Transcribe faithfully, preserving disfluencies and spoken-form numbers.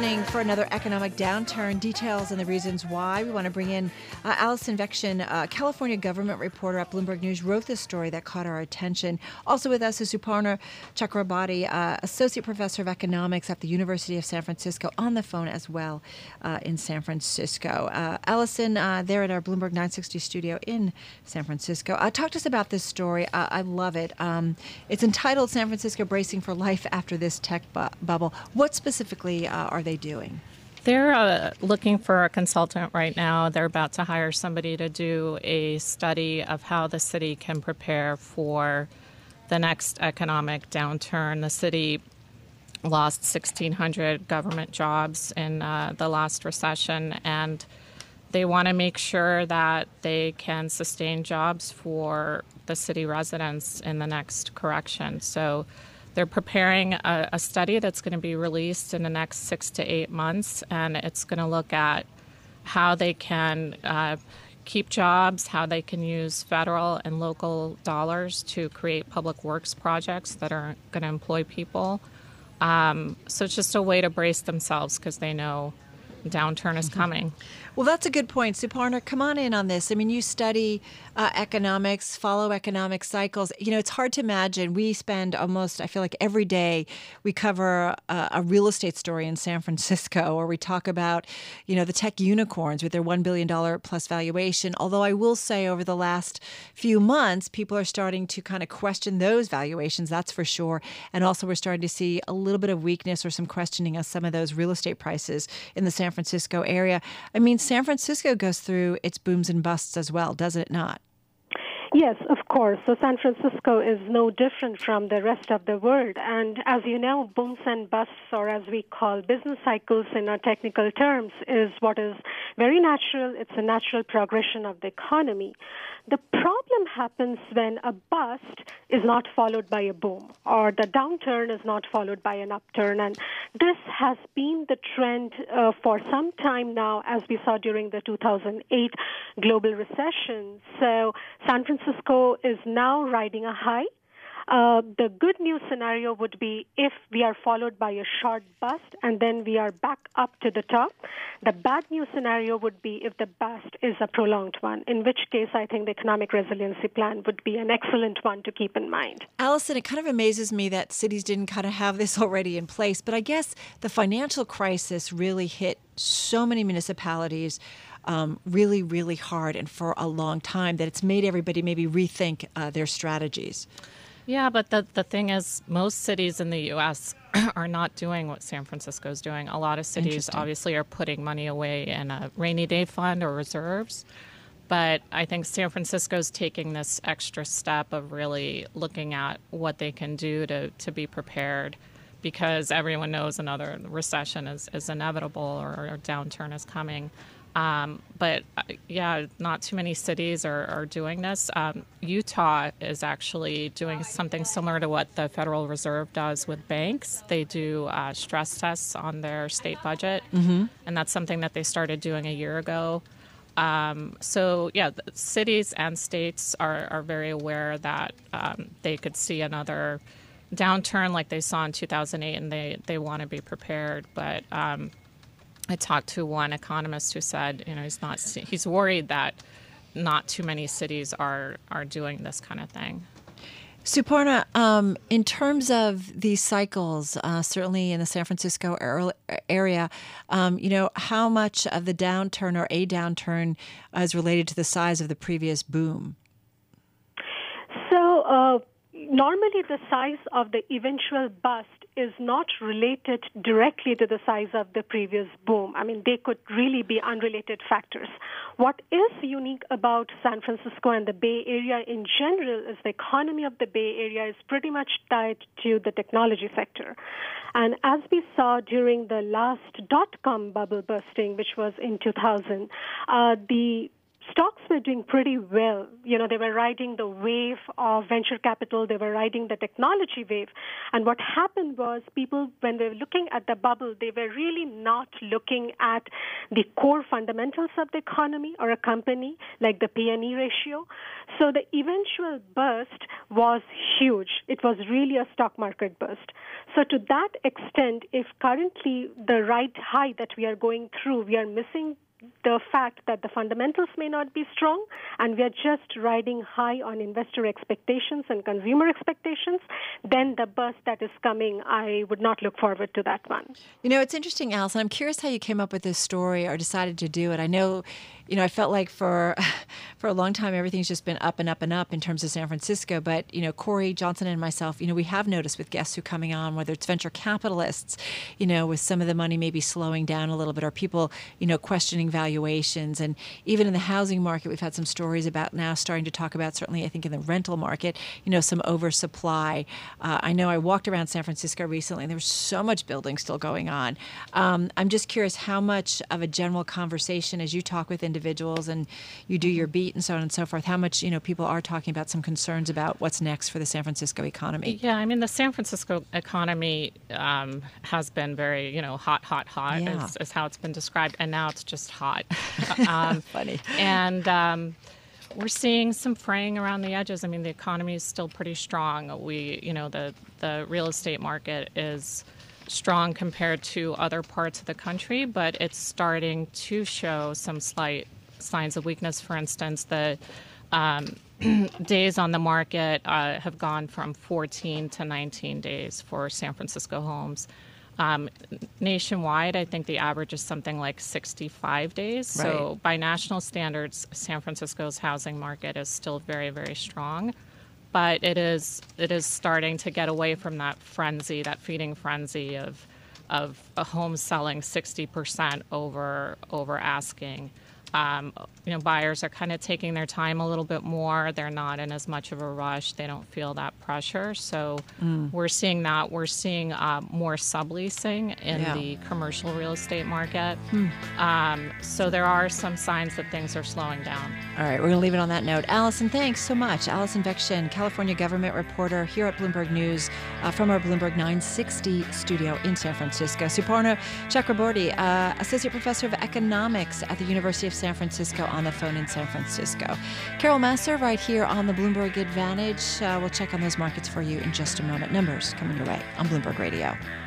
positioning for another economic downturn. Details and the reasons why. We want to bring in uh, Allison Vection, uh, California government reporter at Bloomberg News, wrote this story that caught our attention. Also with us is Suparna Chakrabarti, uh, associate professor of economics at the University of San Francisco, on the phone as well uh, in San Francisco. Uh, Allison, uh, there at our Bloomberg nine sixty studio in San Francisco. Uh, talk to us about this story. Uh, I love it. Um, it's entitled "San Francisco Bracing for Life After This Tech bu- Bubble." What specifically uh, are they doing? They're uh, looking for a consultant right now. They're about to hire somebody to do a study of how the city can prepare for the next economic downturn. The city lost sixteen hundred government jobs in uh, the last recession, and they want to make sure that they can sustain jobs for the city residents in the next correction. So they're preparing a, a study that's going to be released in the next six to eight months, and it's going to look at how they can uh, keep jobs, how they can use federal and local dollars to create public works projects that are going to employ people. Um, so it's just a way to brace themselves because they know downturn is coming. Well, that's a good point. Suparna, come on in on this. I mean, you study uh, economics, follow economic cycles. You know, it's hard to imagine. We spend almost, I feel like every day we cover a, a real estate story in San Francisco, or we talk about, you know, the tech unicorns with their one billion dollars plus valuation. Although I will say over the last few months, people are starting to kind of question those valuations, that's for sure. And also we're starting to see a little bit of weakness or some questioning of some of those real estate prices in the San Francisco area. I mean, San Francisco goes through its booms and busts as well, does it not? Yes, of course. So San Francisco is no different from the rest of the world. And as you know, booms and busts, or as we call business cycles in our technical terms, is what is very natural. It's a natural progression of the economy. The problem happens when a bust is not followed by a boom, or the downturn is not followed by an upturn. And this has been the trend uh, for some time now, as we saw during the two thousand eight global recession. So San Francisco is now riding a high. Uh, the good news scenario would be if we are followed by a short bust and then we are back up to the top. The bad news scenario would be if the bust is a prolonged one, in which case I think the economic resiliency plan would be an excellent one to keep in mind. Allison, it kind of amazes me that cities didn't kind of have this already in place, but I guess the financial crisis really hit so many municipalities um, really, really hard and for a long time that it's made everybody maybe rethink uh, their strategies. Yeah, but the, the thing is, most cities in the U S are not doing what San Francisco is doing. A lot of cities obviously are putting money away in a rainy day fund or reserves. But I think San Francisco is taking this extra step of really looking at what they can do to, to be prepared, because everyone knows another recession is, is inevitable, or a downturn is coming. Um, but, uh, yeah, not too many cities are, are doing this. Um, Utah is actually doing something similar to what the Federal Reserve does with banks. They do uh, stress tests on their state budget, mm-hmm. and that's something that they started doing a year ago. Um, so, yeah, the cities and states are, are very aware that um, they could see another downturn like they saw in two thousand eight, and they, they want to be prepared. But um, I talked to one economist who said, you know, he's not he's worried that not too many cities are are doing this kind of thing. Suparna, um, in terms of these cycles, uh, certainly in the San Francisco area, um, you know, how much of the downturn or a downturn uh, is related to the size of the previous boom? So uh, normally the size of the eventual bust is not related directly to the size of the previous boom. I mean, they could really be unrelated factors. What is unique about San Francisco and the Bay Area in general is the economy of the Bay Area is pretty much tied to the technology sector. And as we saw during the last dot-com bubble bursting, which was in two thousand, uh, the stocks were doing pretty well. You know, they were riding the wave of venture capital. They were riding the technology wave. And what happened was people, when they were looking at the bubble, they were really not looking at the core fundamentals of the economy or a company, like the P and E ratio. So the eventual burst was huge. It was really a stock market burst. So to that extent, if currently the right high that we are going through, we are missing the fact that the fundamentals may not be strong, and we are just riding high on investor expectations and consumer expectations, then the burst that is coming, I would not look forward to that one. You know, it's interesting, Allison. I'm curious how you came up with this story or decided to do it. I know, you know, I felt like for for a long time, everything's just been up and up and up in terms of San Francisco. But, you know, Corey Johnson and myself, you know, we have noticed with guests who are coming on, whether it's venture capitalists, you know, with some of the money maybe slowing down a little bit, or people, you know, questioning valuations. And even in the housing market, we've had some stories about now starting to talk about, certainly I think in the rental market, you know, some oversupply. Uh, I know I walked around San Francisco recently and there was so much building still going on. Um, I'm just curious how much of a general conversation, as you talk with individuals and you do your beat and so on and so forth, how much, you know, people are talking about some concerns about what's next for the San Francisco economy. Yeah, I mean, the San Francisco economy um, has been very, you know, hot, hot, hot Yeah. is, is how it's been described. And now it's just hot. um, Funny. And um, we're seeing some fraying around the edges. I mean, the economy is still pretty strong. We, you know, the, the real estate market is strong compared to other parts of the country, but it's starting to show some slight signs of weakness. For instance, the um, days on the market uh, have gone from fourteen to nineteen days for San Francisco homes. Um, nationwide, I think the average is something like sixty-five days. Right. So by national standards, San Francisco's housing market is still very, very strong. But it is it is starting to get away from that frenzy, that feeding frenzy of of a home selling sixty percent over over asking. Um, you know, buyers are kind of taking their time a little bit more. They're not in as much of a rush. They don't feel that pressure. So mm. we're seeing that. We're seeing uh, more subleasing in Yeah. the commercial real estate market. Hmm. Um, so there are some signs that things are slowing down. All right, we're going to leave it on that note. Allison, thanks so much. Allison Vekshin, California government reporter here at Bloomberg News uh, from our Bloomberg nine sixty studio in San Francisco. Suparna Chakraborty, uh, associate professor of economics at the University of San Francisco, on the phone in San Francisco. Carol Massar right here on the Bloomberg Advantage. Uh, we'll check on those markets for you in just a moment. Numbers coming your way on Bloomberg Radio.